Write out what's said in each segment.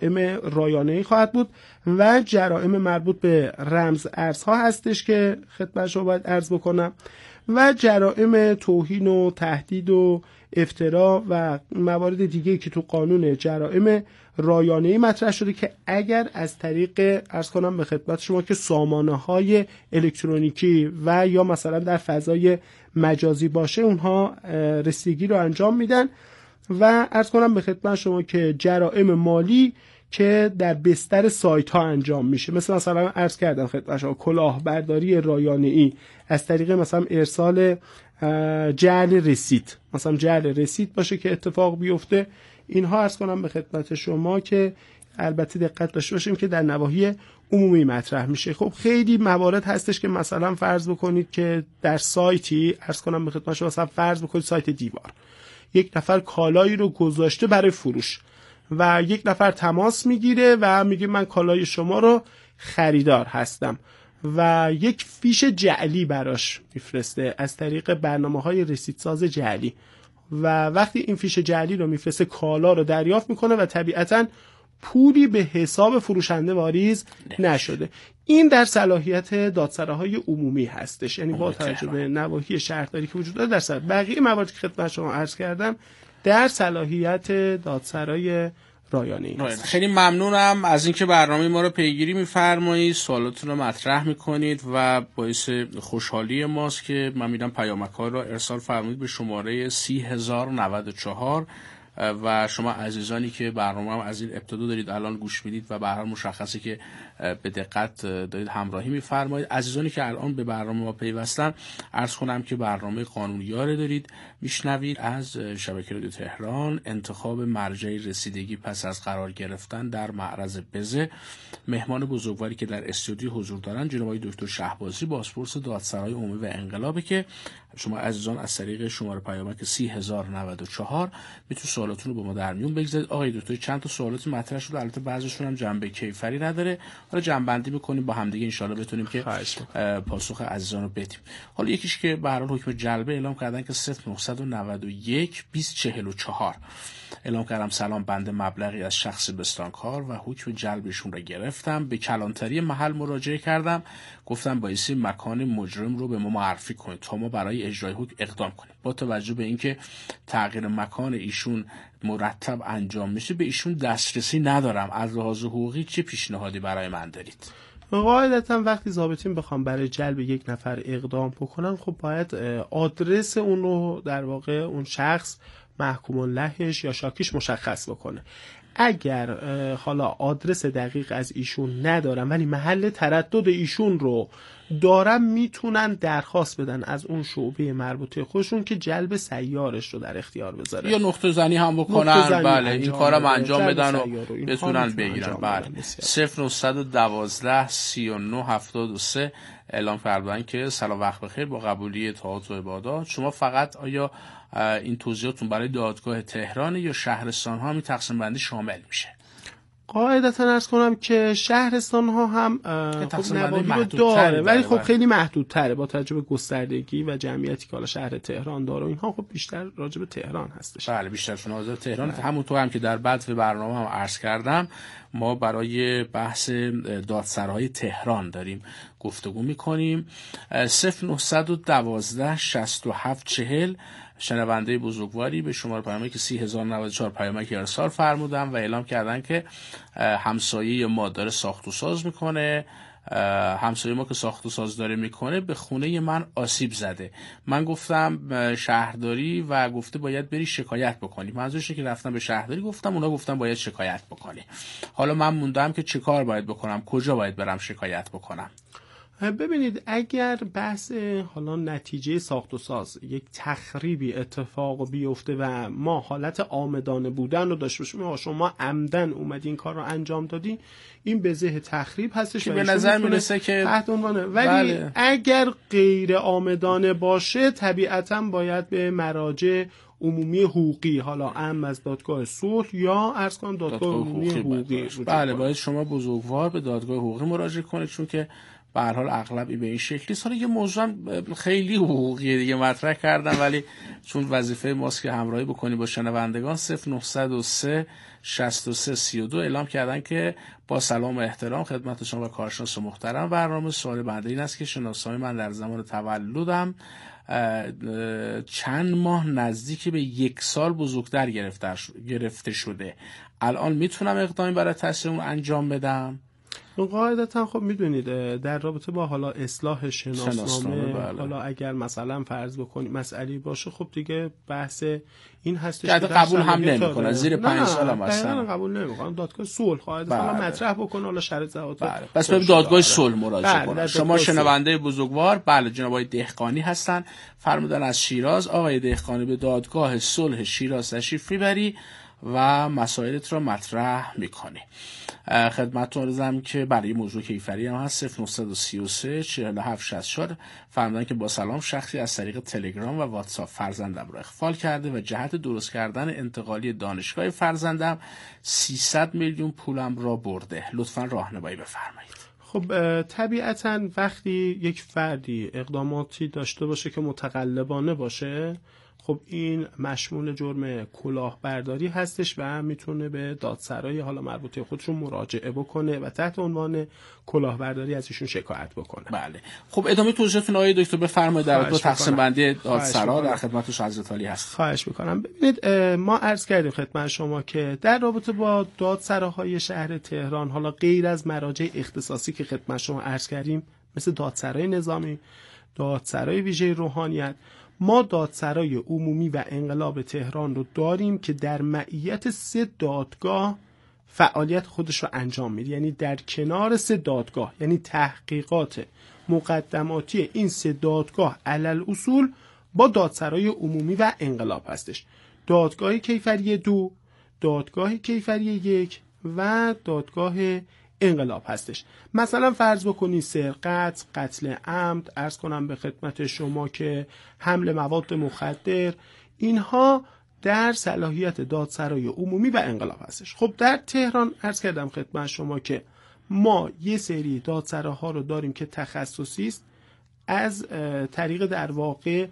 جرائم رایانه‌ای خواهد بود و جرائم مربوط به رمز ارزها هستش که خدمت شما باید عرض بکنم و جرائم توهین و تهدید و افترا و موارد دیگه که تو قانون جرائم رایانه‌ای مطرح شده که اگر از طریق عرض کنم به خدمت شما که سامانه‌های الکترونیکی و یا مثلا در فضای مجازی باشه اونها رسیدگی رو انجام میدن و عرض کنم به خدمت شما که جرائم مالی که در بستر سایت ها انجام میشه مثلا عرض کردم خدمت شما کلاهبرداری رایانه‌ای از طریق مثلا ارسال جعل رسید، مثلا جعل رسید باشه که اتفاق بیفته. اینها عرض کنم به خدمت شما که البته دقت داشته باشیم که در نواحی عمومی مطرح میشه. خب خیلی موارد هستش که مثلا فرض بکنید که در سایتی عرض کنم به خدمت شما، مثلا فرض بکنید سایت دیوار یک نفر کالایی رو گذاشته برای فروش و یک نفر تماس میگیره و میگه من کالای شما رو خریدار هستم و یک فیش جعلی براش میفرسته از طریق برنامه‌های رسیدساز جعلی و وقتی این فیش جعلی رو میفرسته کالا رو دریافت میکنه و طبیعتاً پولی به حساب فروشنده واریز نشده. این در صلاحیت دادسراهای عمومی هستش، یعنی با توجه به نواحی شهرداری که وجود داره در بقیه مواردی که خدمت شما عرض کردم در صلاحیت دادسرای رایانه‌ای هست. خیلی ممنونم از اینکه برنامه ما رو پیگیری می‌فرمایید، سوالاتون رو مطرح می‌کنید و باعث خوشحالی ماست که من می‌دونم پیامک‌ها رو ارسال فرمودید به شماره 30094 و شما عزیزانی که برنامه هم از این ابتدا دارید الان گوش میدید و به هر حال مشخصه که به دقت دارید همراهی می‌فرمایید. عزیزانی که الان به برنامه ما پیوستن عرض کنم که برنامه قانونیار دارید میشنوید از شبکه رادیو تهران. انتخاب مرجع رسیدگی پس از قرار گرفتن در معرض بزه. مهمان بزرگواری که در استودیو حضور دارن جناب آقای دکتر شهبازی، بازپرس دادسرای عمومی و انقلابه که شما عزیزان از طریق شماره پیامک 30094 میتونید سوالاتون رو با ما در میون بگذارید. آقای دکتر چند تا سوالات مطرح شده، البته بعضیشون هم جنبه کیفری نداره، حالا جمع‌بندی می‌کنیم با همدیگه ان شاءالله بتونیم که پاسخ عزیزان رو بدیم. حالا یکیش که به هر حال حکم جلبه اعلام کردن که 0991 2044 اعلام کردم سلام، بنده مبلغی از شخص بستانکار و حکم جلبشون را گرفتم، به کلانتری محل مراجعه کردم، گفتم بایستی مکان مجرم رو به ما معرفی کنید تا ما برای اجرای حکم اقدام کنیم. با توجه به اینکه تغییر مکان ایشون مرتب انجام میشه به ایشون دسترسی ندارم، از لحاظ حقوقی چه پیشنهادی برای من دارید؟ قاعدتا وقتی ضابطین بخوام برای جلب یک نفر اقدام بکنن خب باید آدرس اون رو در واقع اون شخص محکوم لهش یا شاکیش مشخص بکنه. اگر حالا آدرس دقیق از ایشون ندارم ولی محل تردد ایشون رو دارم، میتونن درخواست بدن از اون شعبه مربوطه خودشون که جلب سیارش رو در اختیار بذاره یا نقطه زنی هم بکنن. بله این کارم انجام بدن و بتونن بگیرن. بله 0912 39 73 اعلام کردن که سلام وقت بخیر، با قبولی اطاعت و عبادات. شما فقط آیا این توضیحاتون برای دادگاه تهران یا شهرستان ها می تقسیم بندی شامل میشه؟ قاعدتا عرض کنم که شهرستان ها هم خب نواحی داره ولی خب خیلی محدودتره با توجه به گستردگی و جمعیتی که حالا شهر تهران داره. اینها خب بیشتر راجع به تهران هستش. بله بیشترشون حاضر تهران. همونطور هم که در بعد برنامه هم عرض کردم ما برای بحث دادسرای تهران داریم گفتگو میکنیم. 0912 67 40 شنونده بزرگواری به شماره پیامک 30094 پیامک ارسال فرمودن و اعلام کردن که همسایه ما داره ساخت و ساز میکنه. همسایه ما که ساخت و ساز داره میکنه به خونه من آسیب زده. من گفتم شهرداری و گفته باید بری شکایت بکنی. منظورش که رفتم به شهرداری گفتم، اونا گفتم باید شکایت بکنی. حالا من موندم که چه کار باید بکنم، کجا باید برم شکایت بکنم؟ ببینید اگر بحث حالا نتیجه ساخت و ساز یک تخریبی اتفاق بیفته و ما حالت عامدانه بودن رو داشته باشیم، شما عمدن اومدی این کار رو انجام دادی، این بزه تخریب هستش که به نظر میرسه که تحت عنوانه. ولی اگر غیر عامدانه باشه طبیعتاً باید به مراجع عمومی حقوقی، حالا عام از دادگاه صلح یا عرض کنم دادگاه عمومی حقوقی. بله باید شما بزرگوار به دادگاه حقوقی مراجعه کنید، چون که به هر حال اغلبی به این شکلی. حالا یه موضوع خیلی حقوقی دیگه مطرح کردم، ولی چون وظیفه ماست که همراهی بکنی با شنوندگان، 0903 63 32 اعلام کردن که با سلام و احترام خدمت شما و کارشناس محترم برنامه. سوال بنده این است که شناسایی من در زمان تولدم چند ماه نزدیک به 1 سال بزرگتر گرفته شده، الان میتونم اقدامی برای تصحیح اون انجام بدم؟ قاعدتا خب میدونید در رابطه با حالا اصلاح شناسنامه حالا اگر مثلا فرض بکنید مسئله باشه، خب دیگه بحث این هستش که قبول هم نمیکنه، زیر 5 سال هم اصلا قبول نمیکنه. دادگاه صلح قاعدتا مطرح بکنه، حالا شرط ضوابط بس به دادگاه صلح مراجعه کنه. شما شنونده بزرگوار، بله جناب آقای دهقانی هستن، فرمودن از شیراز. آقای دهقانی به دادگاه صلح شیراز تشریف میبری و مسائلت را مطرح میکنی. خدمتتون عرضم که برای موضوع کیفری هم هست 0933 47 64 فرمودن که با سلام، شخصی از طریق تلگرام و واتساپ فرزندم را اخفال کرده و جهت درست کردن انتقالی دانشگاه فرزندم 300 میلیون پولم را برده، لطفا راهنمایی بفرمایید. خب طبیعتاً وقتی یک فردی اقداماتی داشته باشه که متقلبانه باشه، خب این مشمول جرم کلاهبرداری هستش و میتونه به دادسرای حالا مربوطه خودشون مراجعه بکنه و تحت عنوان کلاهبرداری از ایشون شکایت بکنه. بله. خب ادامه توضیحتون آقای دکتر بفرمایید در رابطه با تقسیم بندی دادسرا در خدمت حضرت عالی هست. خواهش میکنم. ببینید ما عرض کردیم خدمت شما که در رابطه با دادسراهای شهر تهران، حالا غیر از مراجع اختصاصی که خدمت شما عرض کردیم مثل دادسرای نظامی، دادسرای ویژه روحانیت، ما دادسرای عمومی و انقلاب تهران رو داریم که در معیت 3 دادگاه فعالیت خودش رو انجام میده. یعنی در کنار 3 دادگاه، یعنی تحقیقات مقدماتی این 3 دادگاه علل اصول با دادسرای عمومی و انقلاب هستش. دادگاه کیفری 2، دادگاه کیفری 1 و دادگاه انقلاب هستش. مثلا فرض بکنید سرقت، قتل عمد، عرض کنم به خدمت شما که حمل مواد مخدر، اینها در صلاحیت دادسرای عمومی و انقلاب هستش. خب در تهران عرض کردم خدمت شما که ما یه سری دادسراها رو داریم که تخصصی است، از طریق در واقع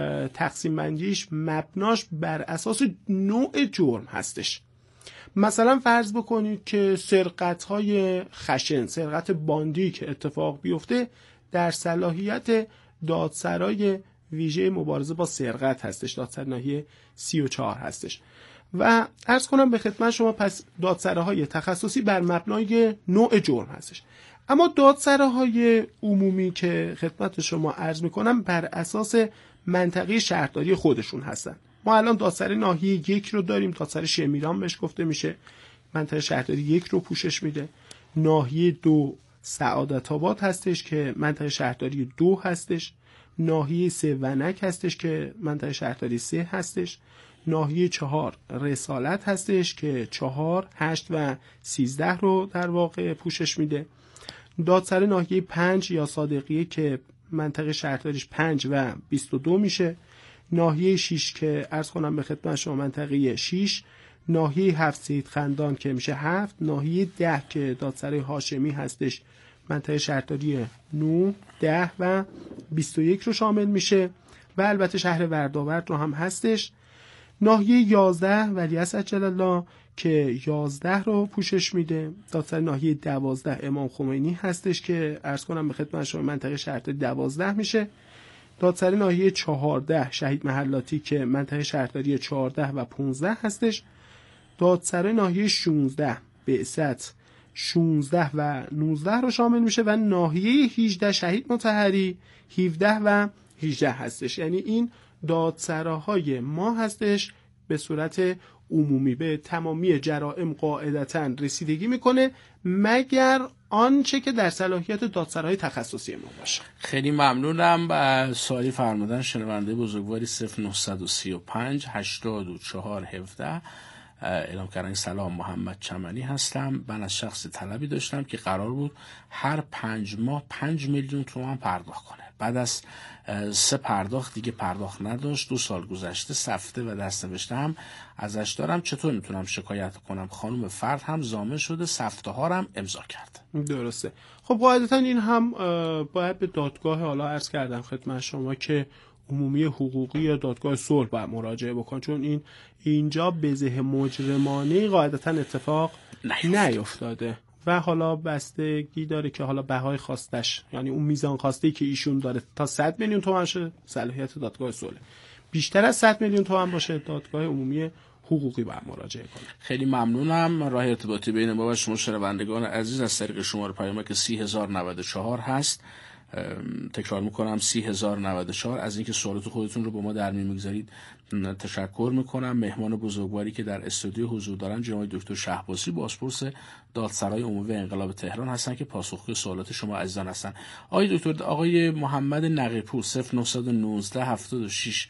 تقسیم بندیش مبناش بر اساس نوع جرم هستش. مثلا فرض بکنید که سرقت‌های خشن، سرقت باندی که اتفاق بیفته در صلاحیت دادسرای ویژه مبارزه با سرقت هستش، دادسرای ناحیه 34 هستش. و عرض کنم به خدمت شما پس دادسراهای تخصصی بر مبنای نوع جرم هستش. اما دادسراهای عمومی که خدمت شما عرض میکنم بر اساس منطقه شهرداری خودشون هستن. ما الان دادسرای ناحیه 1 رو داریم، دادسرای شمیران بهش گفته میشه، منطقه شهرداری 1 رو پوشش میده. ناحیه 2 سعادت آباد هستش که منطقه شهرداری 2 هستش. ناحیه 3 ونک هستش که منطقه شهرداری 3 هستش. ناحیه 4 رسالت هستش که 4، 8 و 13 رو در واقع پوشش میده. دادسرای ناحیه 5 یا صادقیه که منطقه شهرداریش 5 و 22 میشه. ناحیه 6 که عرض کنم به خدمت شما منطقه 6. ناحیه 7 سید خندان که میشه 7. ناحیه 10 که دادسرای هاشمی هستش منطقه شهرداری 9، 10 و 21 رو شامل میشه و البته شهر وردآورد رو هم هستش. ناحیه 11 ولیعصر جل الله که 11 رو پوشش میده. دادسرای ناحیه 12 امام خمینی هستش که عرض کنم به خدمت شما منطقه شهرداری 12 میشه. دادسرای ناحیه 14 شهید محلاتی که منطقه شهرداری 14 و 15 هستش. دادسرای ناحیه 16 بعثت 16 و 19 رو شامل میشه و ناحیه 18 شهید مطهری 17 و 18 هستش. یعنی این دادسراهای ما هستش به صورت عمومی به تمامی جرائم قاعدتاً رسیدگی میکنه مگر آنچه که در صلاحیت دادسرای تخصصی ما باشه. خیلی ممنونم. سوالی فرمودن شنونده بزرگواری 0935 84 17 اعلام کردن سلام محمد چمنی هستم، من از شخص طلبی داشتم که قرار بود هر 5 ماه 5 میلیون تومان پرداخت کنه. بعد از 3 پرداخت دیگه پرداخت نداشت. 2 سال گذشته، سفته و دستنوشته هم ازش دارم. چطور میتونم شکایت کنم؟ خانم فرد هم ضامن شده، سفته ها هم امضا کرد. درسته. خب قاعدتا این هم باید به دادگاه، حالا عرض کردم خدمت شما که عمومی حقوقی یا دادگاه صلح باید مراجعه بکن، چون اینجا بزه مجرمانه قاعدتا اتفاق نیفتاده و حالا بستگی داره که حالا بهای خواستش، یعنی اون میزان خواسته که ایشون داره تا 100 میلیون تومان شه، صلاحیت دادگاه صلح. بیشتر از 100 میلیون تومان باشه، دادگاه عمومی حقوقی باید مراجعه کنه. خیلی ممنونم. راه ارتباطی بین ما و شما شنوندگان عزیز از طریق شماره پیامک 30094 هست. تکرار میکنم 30094. از اینکه سوالات خودتون رو با ما در میون میگذارید تشکر میکنم. مهمان بزرگواری که در استودیو حضور دارن جناب دکتر شهبازی، بازپرس دادسرای عمومی انقلاب تهران هستن که پاسخگوی سوالات شما عزیزان هستن. آقای دکتر، آقای محمد نقی‌پور 0919 76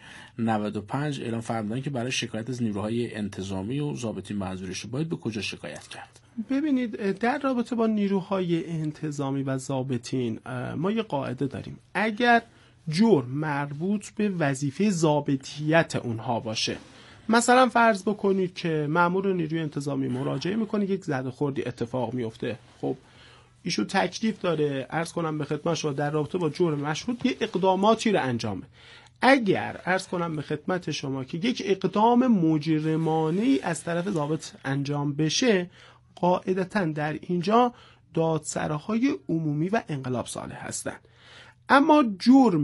95 اعلام فرمودن که برای شکایت از نیروهای انتظامی و ضابطی منظورش باید به کجا شکایت کرد؟ ببینید، در رابطه با نیروهای انتظامی و ضابطین ما یه قاعده داریم. اگر جرم مربوط به وظیفه ضابطیت اونها باشه، مثلا فرض بکنید که مأمور نیروی انتظامی مراجعه میکنه، یک زد خوردی اتفاق میفته، خب ایشون تکلیف داره عرض کنم به خدمت شما در رابطه با جرم مشهود یه اقداماتی رو انجامه. اگر عرض کنم به خدمت شما که یک اقدام مجرمانه از طرف ضابط انجام بشه، قاعدتاً در اینجا دادسراهای عمومی و انقلاب صالح هستند. اما جرم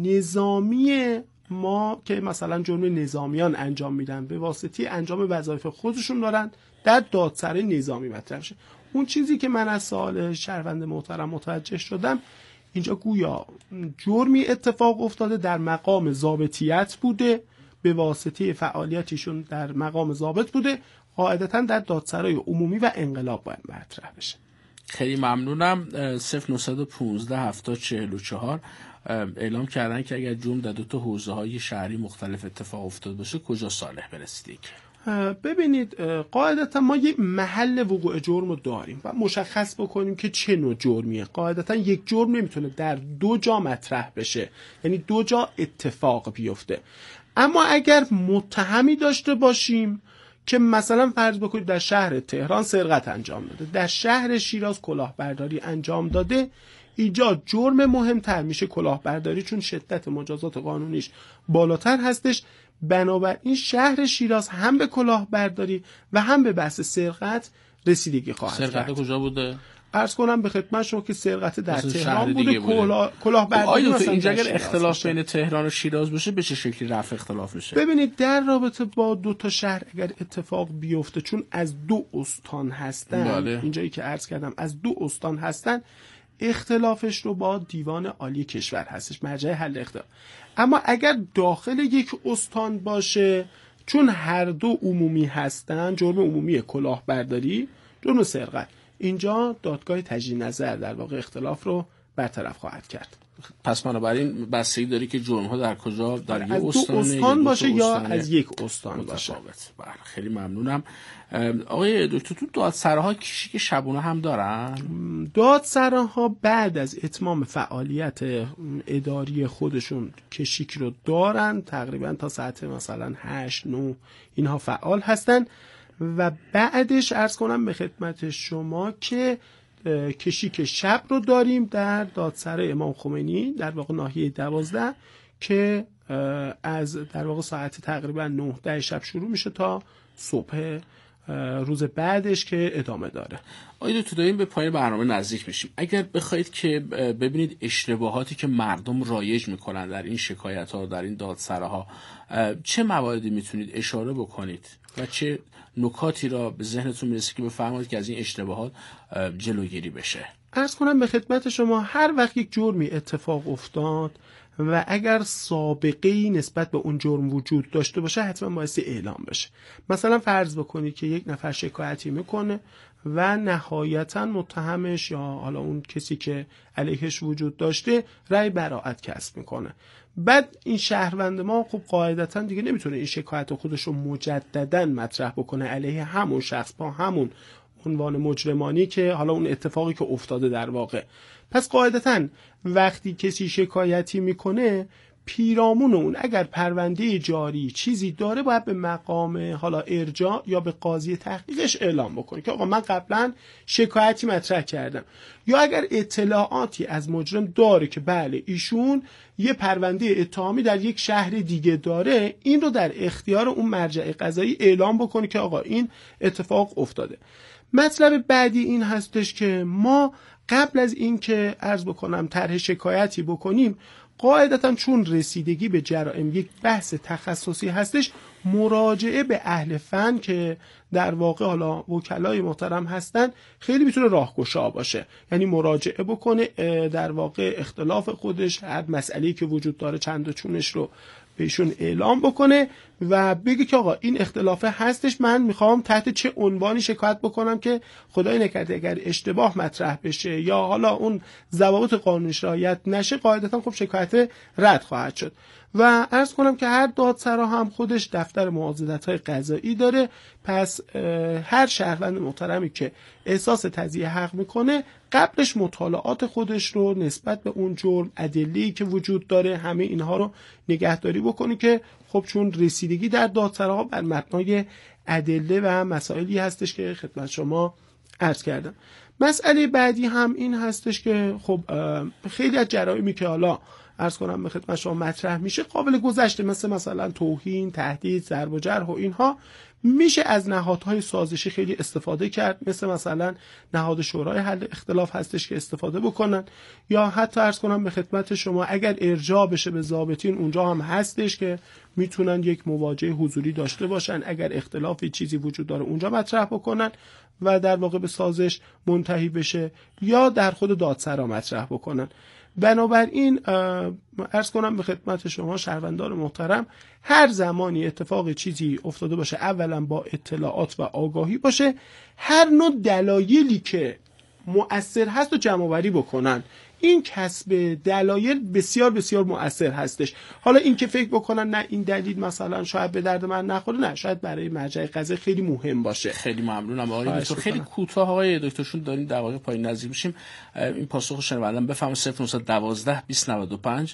نظامی ما که مثلا جرم نظامیان انجام میدن به واسطه انجام وظایف خودشون دارن، در دادسرای نظامی مطرح شه. اون چیزی که من از سوال شهروند محترم متوجه شدم، اینجا گویا جرمی اتفاق افتاده در مقام ضابطیت بوده، به واسطه فعالیتشون در مقام ضابط بوده، قاعدتا در دادسرای عمومی و انقلاب باید مطرح بشه. خیلی ممنونم. 0915 7044 اعلام کردن که اگر جرم در 2 حوزه‌های شهری مختلف اتفاق افتاده باشه کجا صالح برسید؟ ببینید، قاعدتا ما یک محل وقوع جرم رو داریم و مشخص بکنیم که چه نوع جرمیه. قاعدتا یک جرم نمیتونه در 2 جا مطرح بشه، یعنی 2 جا اتفاق بیفته. اما اگر متهمی داشته باشیم که مثلا فرض بکنید در شهر تهران سرقت انجام داده، در شهر شیراز کلاهبرداری انجام داده، اینجا جرم مهمتر میشه کلاهبرداری، چون شدت مجازات قانونیش بالاتر هستش. بنابراین شهر شیراز هم به کلاهبرداری و هم به بحث سرقت رسیدگی خواهد کرد. سرقت کجا بوده؟ عرض کنم به خدمت شما که سرقت در تهران بوده، کلاهبرداری مثلا اینجا اگر اختلاف بین تهران و شیراز بشه به چه شکلی رفع اختلاف بشه؟ ببینید، در رابطه با 2 تا شهر اگر اتفاق بیفته، چون از 2 استان هستن، اینجایی که عرض کردم از 2 استان هستن، اختلافش رو با دیوان عالی کشور هستش، مرجع حل اختلاف. اما اگر داخل یک استان باشه، چون هر 2 عمومی هستن، جرم عمومی کلاهبرداری، جرم سرقت، اینجا دادگاه تجدید نظر در واقع اختلاف رو برطرف خواهد کرد. پس بنابراین بستگی داری که جرم‌ها در کجا، در یک از 2 استان باشه یا از یک استان باشه. بله، خیلی ممنونم. آقای دکتر، تو دادسراها کشیک شبونه هم دارن؟ دادسراها بعد از اتمام فعالیت اداری خودشون کشیک رو دارن، تقریبا تا ساعت مثلا 8-9 اینها فعال هستن و بعدش عرض کنم به خدمت شما که کشیک شب رو داریم در دادسرای امام خمینی، در واقع ناحیه 12، که از در واقع ساعت تقریبا 9-10 شب شروع میشه تا صبح روز بعدش که ادامه داره. آقای دکتر، داریم به پایان برنامه نزدیک میشیم. اگر بخواید که ببینید اشتباهاتی که مردم رایج میکنن در این شکایت ها، در این دادسراها، چه مواردی میتونید اشاره بکنید و چه نکاتی را به ذهنتون میرسه که بفرمایید که از این اشتباهات جلوگیری بشه؟ عرض کنم به خدمت شما، هر وقت یک جرمی اتفاق افتاد و اگر سابقه‌ای نسبت به اون جرم وجود داشته باشه، حتما باید اعلام بشه. مثلا فرض بکنید که یک نفر شکایتی میکنه و نهایتا متهمش یا حالا اون کسی که علیهش وجود داشته رأی براءت کسب میکنه. بعد این شهروند ما خب قاعدتا دیگه نمیتونه این شکایت خودش رو مجددا مطرح بکنه علیه همون شخص با همون عنوان مجرمانی که حالا اون اتفاقی که افتاده در واقع. پس قاعدتا وقتی کسی شکایتی میکنه پیرامون اون اگر پرونده جاری چیزی داره باید به مقام حالا ارجاع یا به قاضی تحقیقش اعلام بکنه که آقا من قبلا شکایتی مطرح کردم، یا اگر اطلاعاتی از مجرم داره که بله ایشون یه پرونده اتهامی در یک شهر دیگه داره، این رو در اختیار اون مرجع قضایی اعلام بکنه که آقا این اتفاق افتاده. مطلب بعدی این هستش که ما قبل از این که عرض بکنم طرح شکایتی بکنیم قاعدتا چون رسیدگی به جرائم یک بحث تخصصی هستش مراجعه به اهل فن که در واقع حالا وکلای محترم هستن خیلی میتونه راهگشا باشه، یعنی مراجعه بکنه در واقع اختلاف خودش هر مسئله‌ای که وجود داره چند و چونش رو بهشون اعلام بکنه و بگه که آقا این اختلافه هستش، من میخوام تحت چه عنوانی شکایت بکنم که خدای نکرده اگر اشتباه مطرح بشه یا حالا اون ضوابط قانونیش رعایت نشه قاعدتا خب شکایت رد خواهد شد. و عرض کنم که هر دادسرا هم خودش دفتر معاضدت‌های قضایی داره، پس هر شهروند محترمی که احساس تضییع حق میکنه قبلش مطالعات خودش رو نسبت به اون جرم، ادله‌ای که وجود داره، همه اینها رو نگهداری بکنه که خب چون رسیدگی در دادسراها بر مبنای ادله و مسائلی هستش که خدمت شما عرض کردم. مسئله بعدی هم این هستش که خب خیلی از جرائمی که حالا عرض کنم به خدمت شما مطرح میشه قابل گذشته، مثلا توهین، تهدید، ضرب و جرح و اینها میشه از نهادهای سازشی خیلی استفاده کرد، مثلا نهاد شورای حل اختلاف هستش که استفاده بکنن، یا حتی عرض کنم به خدمت شما اگر ارجاع بشه به ضابطین اونجا هم هستش که میتونن یک مواجهه حضوری داشته باشن، اگر اختلافی چیزی وجود داره اونجا مطرح بکنن و در واقع به سازش منتهی بشه، یا در خود دادسرا مطرح بکنن. بنابراین عرض کنم به خدمت شما شهروندان محترم هر زمانی اتفاق چیزی افتاده باشه اولا با اطلاعات و آگاهی باشه، هر نوع دلایلی که مؤثر هست و جمع آوری بکنن. این کسب دلایل بسیار بسیار مؤثر هستش. حالا این که فکر بکنن نه این دلیل مثلا شاید به درد من نخوره، نه شاید برای مرجع قضایی خیلی مهم باشه. خیلی ممنونم آقای دکتر. خیلی کوتاه آقای دکترشون داریم دقایق پایین نزدیک میشیم، این پاسخ شنوندم بفرمایید. 0912 2095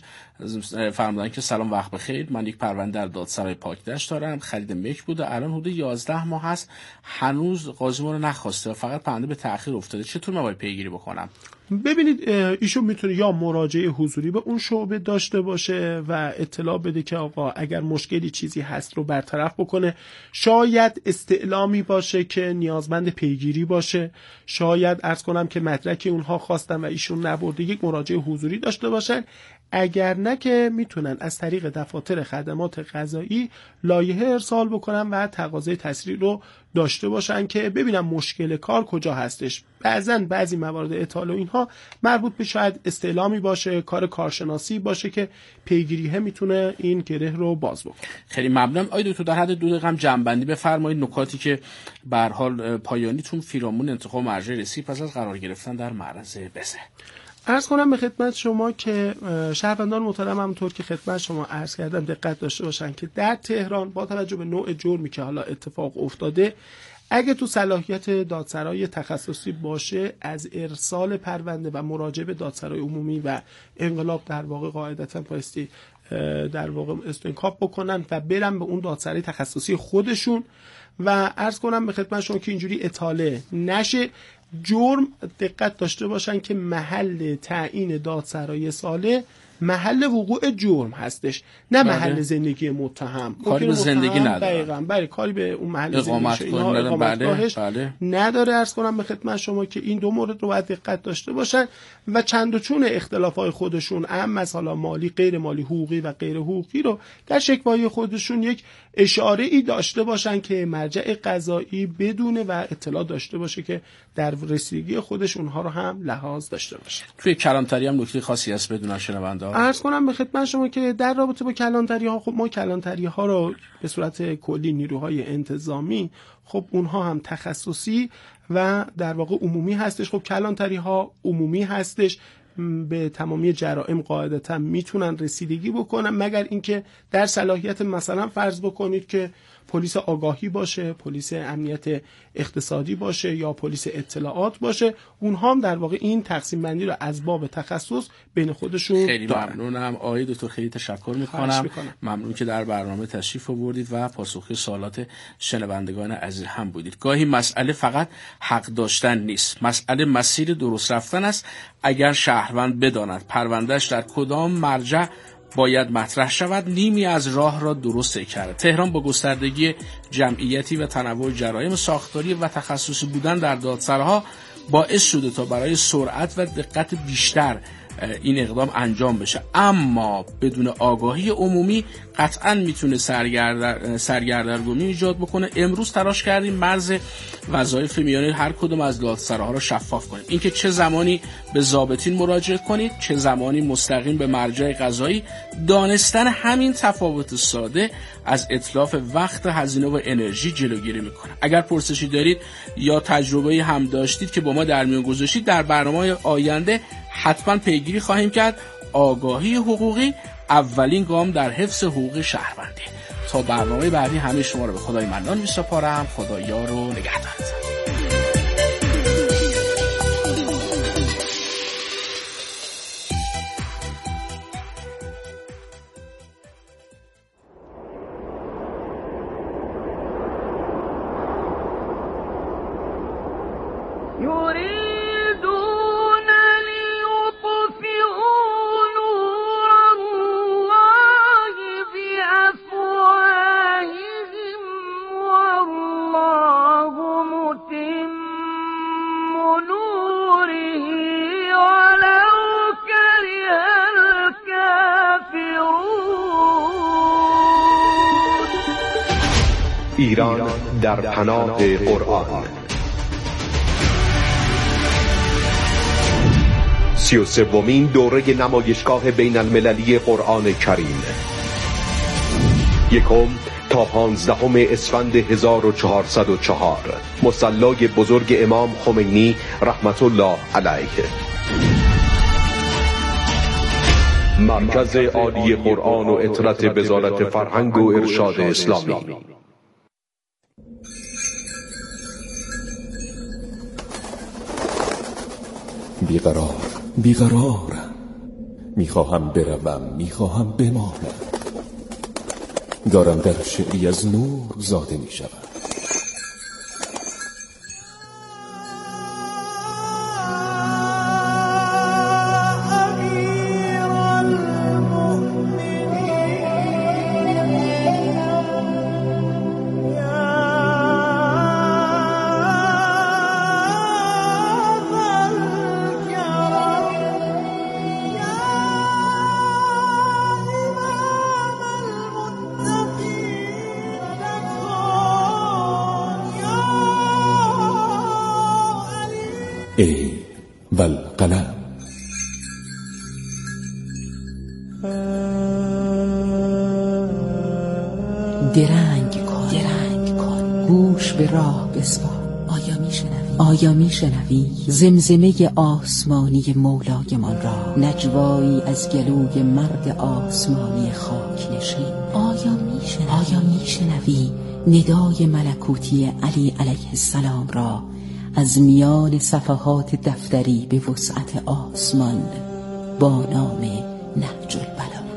فرمودن که سلام وقت بخیر، من یک پرونده در دادسرای پاکدشت دارم، خرید ملک بوده، الان حدود 11 ماه هست، هنوز قاضی ما رو نخواسته و فقط پرونده به تأخیر افتاده، چطور من باید پیگیری بکنم؟ ببینید ایشون میتونه یا مراجعه حضوری به اون شعبه داشته باشه و اطلاع بده که آقا اگر مشکلی چیزی هست رو برطرف بکنه، شاید استعلامی باشه که نیازمند پیگیری باشه، شاید عرض کنم که مدرکی اونها خواستن و ایشون نبرده، یک مراجعه حضوری داشته باشن. اگر نه که میتونن از طریق دفاتر خدمات قضایی لایحه ارسال بکنن و تقاضای تسریع رو داشته باشن که ببینن مشکل کار کجا هستش. بعضی موارد اطاله و اینها مربوط به شاید استعلامی باشه، کار کارشناسی باشه که پیگیریه میتونه این گره رو باز بکنه. خیلی ممنونم. آقای دکتر در حد 2 دقیقه هم جمع‌بندی بفرمایید نکاتی که به هر حال پایانیتون فیرامون انتخاب مرجع رسید پس از قرار گرفتن در معرض بزه. عرض کنم به خدمت شما که شهروندان محترم همونطور که خدمت شما عرض کردم دقت داشته باشن که در تهران با توجه به نوع جرمی که حالا اتفاق افتاده اگه تو صلاحیت دادسرای تخصصی باشه از ارسال پرونده و مراجعه به دادسرای عمومی و انقلاب در واقع قاعدتا بایستی در واقع استنکاپ بکنن و برن به اون دادسرای تخصصی خودشون و عرض کنم به خدمت شما که اینجوری اطاله نشه. جرم دقت داشته باشن که محل تعیین دادسرای صالح محل وقوع جرم هستش، نه محل زندگی متهم. کاری به زندگی نداره. دقیقاً بله، کاری به اون محل اقامتگاهش نداره. عرض کنم به خدمت شما که این دو مورد رو باید دقت داشته باشن و چند و چون اختلافات خودشون مثلا مالی، غیر مالی، حقوقی و غیر حقوقی رو در شکوای خودشون یک اشاره ای داشته باشن که مرجع قضایی بدونه و اطلاع داشته باشه که در رسیدگی خودش اونها رو هم لحاظ داشته باشه. توی کلانتری هم نکته خاصی هست بدون شنونده عرض کنم به خدمت شما که در رابطه با کلانتری ها، خب ما کلانتری ها رو به صورت کلی نیروهای انتظامی خب اونها هم تخصصی و در واقع عمومی هستش. خب کلانتری ها عمومی هستش، به تمامی جرائم قاعدتا میتونن رسیدگی بکنن، مگر اینکه در صلاحیت مثلا فرض بکنید که پلیس آگاهی باشه، پلیس امنیت اقتصادی باشه یا پلیس اطلاعات باشه، اونها هم در واقع این تقسیم بندی رو از باب تخصص بین خودشون خیلی دارن. ممنونم آقای دکتر، خیلی تشکر میکنم. ممنون که در برنامه تشریف آوردید و پاسخی سوالات شنوندگان عزیز هم بودید. گاهی مسئله فقط حق داشتن نیست، مسئله مسیر درست رفتن است. اگر شهروند بداند پروندهش در کدام مرجع باید مطرح شود، نیمی از راه را درست کرده. تهران با گستردگی جمعیتی و تنوع جرایم ساختاری و تخصصی بودن در دادسراها باعث شده تا برای سرعت و دقت بیشتر این اقدام انجام بشه، اما بدون آگاهی عمومی قطعاً میتونه سرگردرگمی ایجاد بکنه. امروز تلاش کردیم مرز وظایف میانه هر کدوم از دادسراها رو شفاف کنیم، اینکه چه زمانی به ضابطین مراجعه کنید، چه زمانی مستقیم به مرجع قضایی. دانستن همین تفاوت ساده از اتلاف وقت، هزینه و انرژی جلوگیری میکنه. اگر پرسشی دارید یا تجربه‌ای هم داشتید که با ما در میون گذاشتید، در برنامه‌های آینده حتما پیگیری خواهیم کرد. آگاهی حقوقی اولین گام در حفظ حقوق شهروندی. تا برنامه بعدی همه شما رو به خدای منان میسپارم. خدا یار و نگهدارت. ایران در پناه قرآن. 33مین دوره نمایشگاه بین المللی قرآن کریم، 1 تا 15 اسفند 1404، مصلی بزرگ امام خمینی رحمت الله علیه. مرکز عالی قرآن و عطرت وزارت فرهنگ و ارشاد اسلامی. بیقرارم، میخواهم بروم، میخواهم بمانم. دارم در شعری از نور زاده میشوم. ای والقلم. درنگ کن گوش به راه بسپار. آیا میشنوی زمزمه آسمانی مولایمان را، نجوایی از گلوی مرد آسمانی خاک نشین؟ آیا میشنوی ندای ملکوتی علی علیه السلام را از میان صفحات دفتری به وسعت آسمان با نام نهج البلاغه؟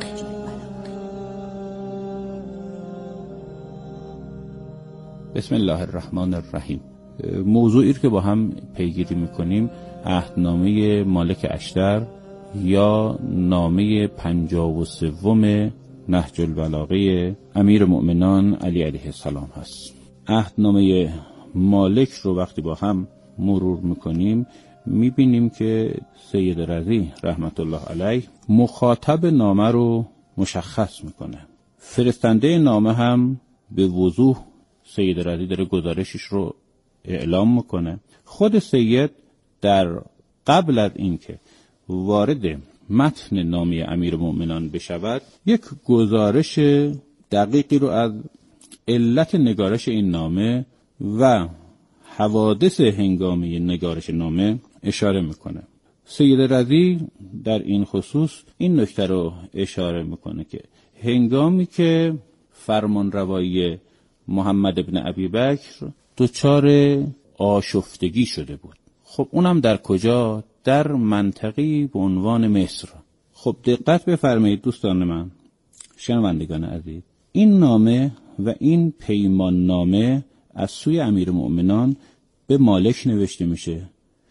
بسم الله الرحمن الرحیم. موضوعی که با هم پیگیری میکنیم عهدنامه مالک اشتر یا نامه 53 نهج البلاغه امیر مؤمنان علی علیه السلام هست. عهدنامه مالک رو وقتی با هم مرور میکنیم میبینیم که سید رضی رحمت الله علیه مخاطب نامه رو مشخص میکنه. فرستنده نامه هم به وضوح سید رضی داره گزارشش رو اعلام میکنه. خود سید در قبل از اینکه وارد متن نامه امیر مؤمنان بشود یک گزارش دقیقی رو از علت نگارش این نامه و حوادث هنگامی نگارش نامه اشاره میکنه. سید رضی در این خصوص این نکته رو اشاره میکنه که هنگامی که فرمانروایی محمد ابن ابی بکر دچار آشفتگی شده بود، خب اونم در کجا؟ در منطقه‌ای به عنوان مصر. خب دقت بفرمایید دوستان من، شنوندگان عزیز، این نامه و این پیمان نامه از سوی امیرالمؤمنان به مالک نوشته میشه،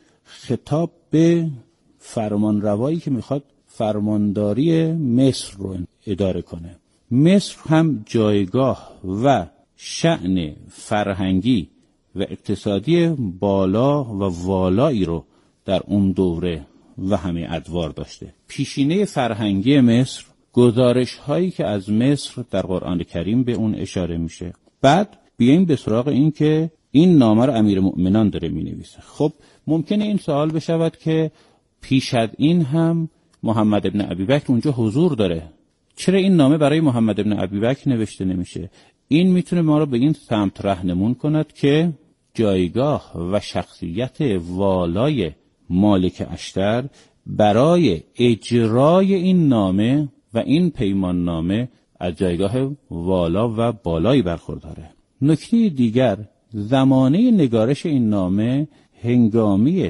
خطاب به فرمانروایی که میخواد فرمانداری مصر رو اداره کنه. مصر هم جایگاه و شأن فرهنگی و اقتصادی بالا و والایی رو در اون دوره و همه ادوار داشته. پیشینه فرهنگی مصر، گزارش هایی که از مصر در قرآن کریم به اون اشاره میشه. بعد بیاییم به سراغ این که این نامه رو امیرالمؤمنان داره مینویسه. خب ممکنه این سوال بشود که پیش از این هم محمد ابن ابی بکر اونجا حضور داره، چرا این نامه برای محمد ابن ابی بکر نوشته نمیشه؟ این میتونه ما رو به این سمت راهنمون کند که جایگاه و شخصیت والای مالک اشتر برای اجرای این نامه و این پیمان نامه از جایگاه والا و بالایی برخورداره. نکته دیگر، زمانه نگارش این نامه هنگامی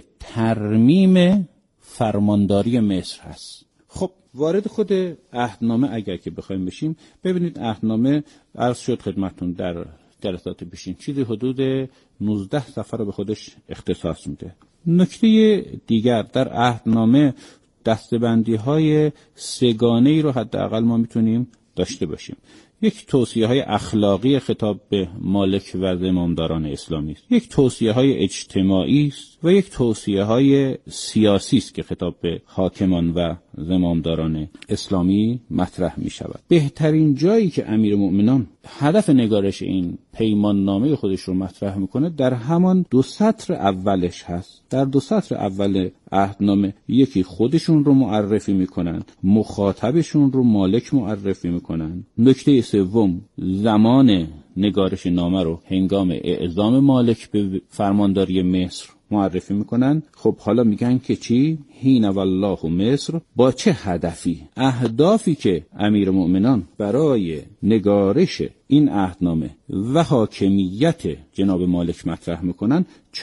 ترمیم فرمانداری مصر هست. خب وارد خود عهدنامه اگر که بخوایم بشیم، ببینید عهدنامه عرض شد خدمتتون در جلسات پیشین چیزی حدود 19 صفحه رو به خودش اختصاص میده. نکته دیگر، در عهدنامه دسته‌بندی‌های سه‌گانه‌ای رو حداقل ما میتونیم داشته باشیم. یک توصیه‌های اخلاقی خطاب به مالک و زمامداران اسلامی است، یک توصیه‌های اجتماعی است و یک توصیه‌های سیاسی است که خطاب به حاکمان و زمامداران اسلامی مطرح می‌شود. بهترین جایی که امیرالمؤمنان هدف نگارش این پیمان نامه خودش رو مطرح میکنه در همان 2 سطر اولش هست. در 2 سطر اول عهدنامه یکی خودشون رو معرفی میکنن، مخاطبشون رو مالک معرفی میکنن. نکته سوم، زمان نگارش نامه رو هنگام اعزام مالک به فرمانداری مصر معرفی میکنن. خب حالا میگن که چی؟ حین والله مصر، با چه هدفی؟ اهدافی که امیرالمؤمنان برای نگارش این عهدنامه و حاکمیت جناب مالک مطرح میکنن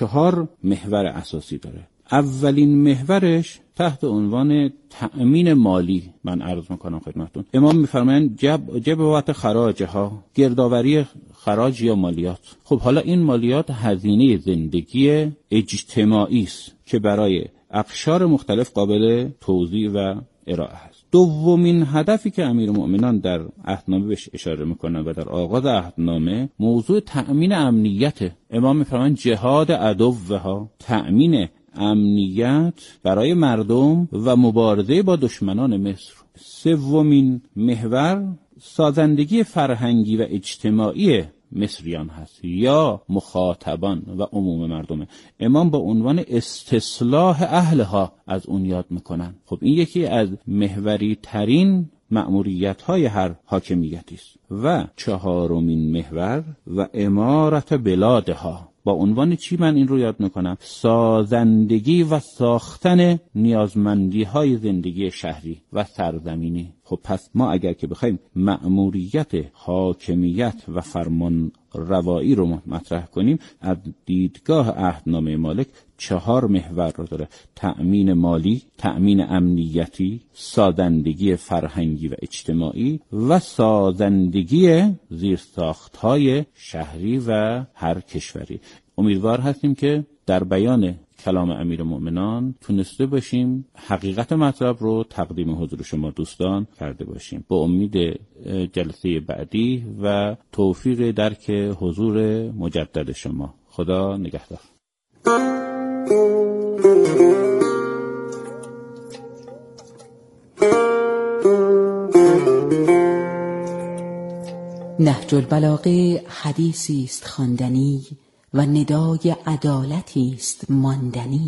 4 محور اساسی داره. اولین محورش تحت عنوان تأمین مالی من عرض میکنم خدمتتون. امام میفرمایند جبوات خراجها، گردآوری خراج یا مالیات. خب حالا این مالیات هزینه زندگی اجتماعی است که برای اقشار مختلف قابل توزیع و ارائه است. دومین هدفی که امیرالمؤمنان در عهدنامه بهش اشاره میکنن و در آغاز عهدنامه موضوع تأمین امنیت. امام میفرمایند جهاد عدوها، تأمین امنیت برای مردم و مبارزه با دشمنان مصر. سومین محور سازندگی فرهنگی و اجتماعی مصریان هست یا مخاطبان و عموم مردمه. امام با عنوان استصلاح اهلها از اون یاد میکنن. خب این یکی از محوری ترین مأموریت‌های هر حاکمیتی است. و 4مین محور و امارت بلادها، با عنوان چی من این رو یاد میکنم؟ سازندگی و ساختن نیازمندی‌های زندگی شهری و سرزمینی. خب پس ما اگر که بخوایم مأموریت حاکمیت و فرمان روایی رو مطرح کنیم، از دیدگاه عهدنامه مالک 4 محور رو داره: تأمین مالی، تأمین امنیتی، سازندگی فرهنگی و اجتماعی و سازندگی زیرساخت‌های شهری و هر کشوری. امیدوار هستیم که در بیان کلام امیرالمؤمنان تونسته باشیم حقیقت مطلب رو تقدیم حضور شما دوستان کرده باشیم. با امید جلسه بعدی و توفیق درک حضور مجدد شما. خدا نگهدار. نهج البلاغه حدیثی است خواندنی و ندای عدالتی است ماندنی.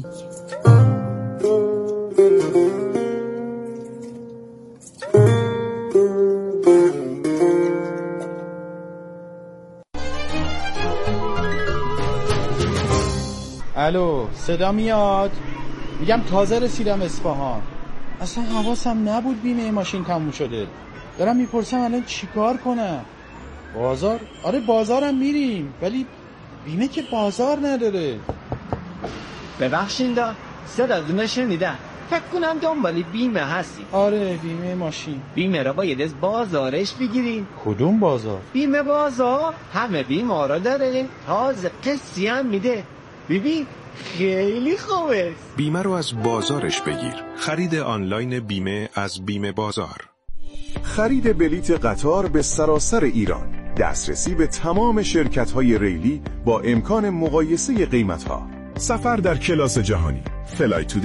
الو، صدا میاد؟ میگم تازه رسیدم اصفهان، اصلا حواسم نبود بیمه ماشین تموم شده. دارم میپرسم الان چیکار کنم؟ بازار؟ آره بازارم میریم، ولی بیمه که بازار نداره. ببخشید صداتون شنیدم، فکر کنم دنبال بیمه هستی. آره بیمه ماشین. بیمه را باید از بازارش بگیرین. کدوم بازار؟ بیمه بازار همه بیمه را داره، تازه قسطی هم میده. ببین خیلی خوبه. بیمه رو از بازارش بگیر. خرید آنلاین بیمه از بیمه بازار. خرید بلیت قطار به سراسر ایران، دسترسی به تمام شرکت‌های ریلی با امکان مقایسه قیمت‌ها، سفر در کلاس جهانی، فلای تو